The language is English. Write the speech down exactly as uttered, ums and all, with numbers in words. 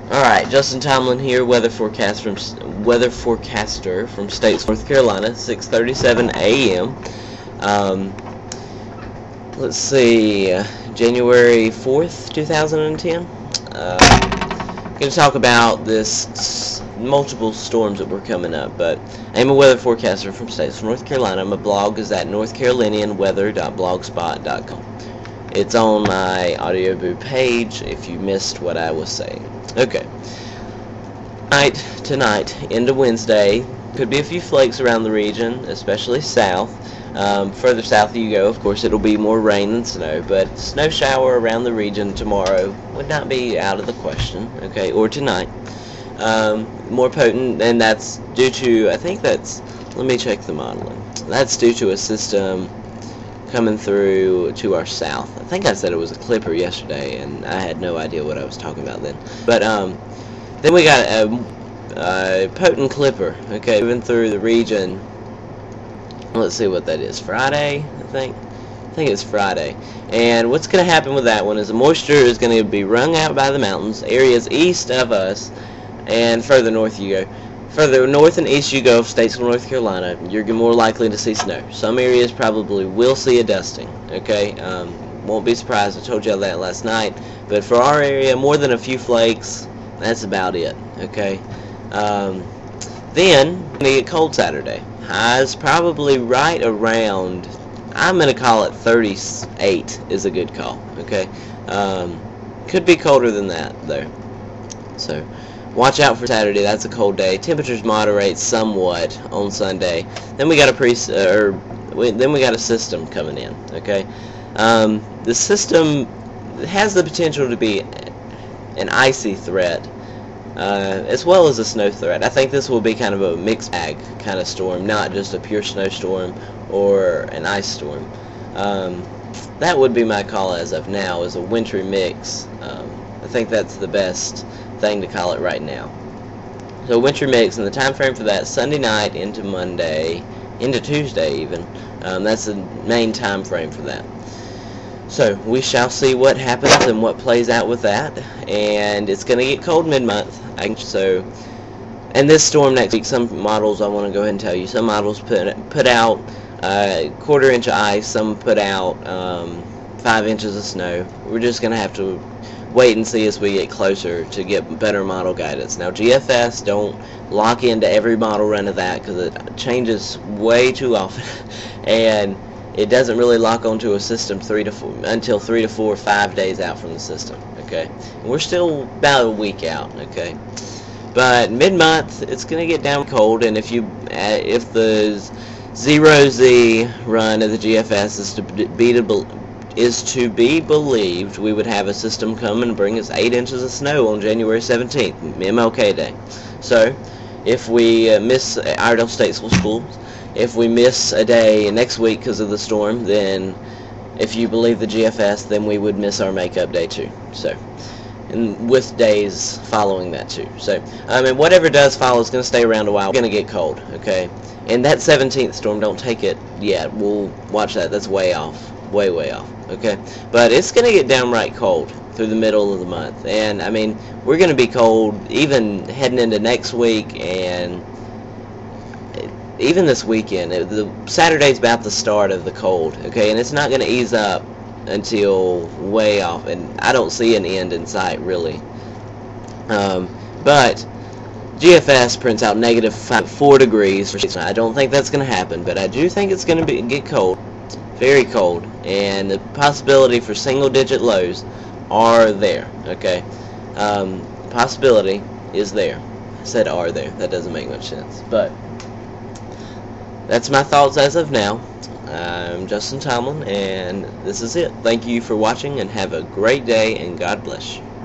Alright, Justin Tomlin here, weather forecast from weather forecaster from States, North Carolina, six thirty-seven a m Um, let's see, uh, January fourth, two thousand ten. Uh, I'm going to talk about this multiple storms that were coming up, but I'm a weather forecaster from States, North Carolina. My blog is at north carolinian weather dot blogspot dot com. It's on my Audioboo page if you missed what I was saying. Okay. Tonight, tonight into Wednesday, could be a few flakes around the region, especially south. Um, further south you go, of course, it'll be more rain than snow, but snow shower around the region tomorrow would not be out of the question, okay, or tonight. Um, more potent, and that's due to, I think that's, let me check the modeling. That's due to a system coming through to our south. I think I said it was a clipper yesterday, and I had no idea what I was talking about then. But um, then we got a, a potent clipper, okay, moving through the region. Let's see what that is. Friday, I think. I think it's Friday. And what's going to happen with that one is the moisture is going to be wrung out by the mountains, areas east of us, and further north you go. Further north and east you go of States of North Carolina, you're more likely to see snow. Some areas probably will see a dusting, okay? Um, won't be surprised, I told you that last night. But for our area, more than a few flakes, that's about it, okay? Um, then, we're going to get cold Saturday. Highs probably right around, I'm going to call it thirty-eight is a good call, okay? Um, could be colder than that, though. So, watch out for Saturday. That's a cold day. Temperatures moderate somewhat on Sunday. Then we got a pre, uh, or we, then we got a system coming in. Okay, um, the system has the potential to be an icy threat, uh, as well as a snow threat. I think this will be kind of a mixed bag kind of storm, not just a pure snowstorm or an ice storm. Um, that would be my call as of now, is a wintry mix. Um, I think that's the best thing to call it right now. So wintry mix, and the time frame for that Sunday night into Monday, into Tuesday even. Um, that's the main time frame for that. So we shall see what happens and what plays out with that. And it's going to get cold mid-month. So, and this storm next week, some models I want to go ahead and tell you. Some models put put out a uh, quarter inch of ice. Some put out um, five inches of snow. We're just going to have to wait and see as we get closer to get better model guidance. Now, G F S, don't lock into every model run of that because it changes way too often, and it doesn't really lock onto a system three to four until three to four, five days out from the system. Okay, and we're still about a week out. Okay, but mid-month it's going to get down cold, and if you uh, if the zero Z run of the G F S is to be to is to be believed, we would have a system come and bring us eight inches of snow on January seventeenth, M L K Day. So, if we uh, miss Iredell Statesville schools, if we miss a day next week because of the storm, then if you believe the G F S, then we would miss our makeup day too. So, and with days following that too. So, I mean, whatever does follow is going to stay around a while. We're going to get cold, okay? And that seventeenth storm, don't take it yet. We'll watch that. That's way off. Way, way off. Okay, but it's going to get downright cold through the middle of the month, and I mean, we're going to be cold even heading into next week, and even this weekend. The Saturday's about the start of the cold, okay, and it's not going to ease up until way off, and I don't see an end in sight, really. Um, but G F S prints out negative five, four degrees. I don't think that's going to happen, but I do think it's going to be get cold. Very cold, and the possibility for single-digit lows are there, okay? Um, possibility is there. I said are there. That doesn't make much sense, but that's my thoughts as of now. I'm Justin Tomlin, and this is it. Thank you for watching, and have a great day, and God bless you.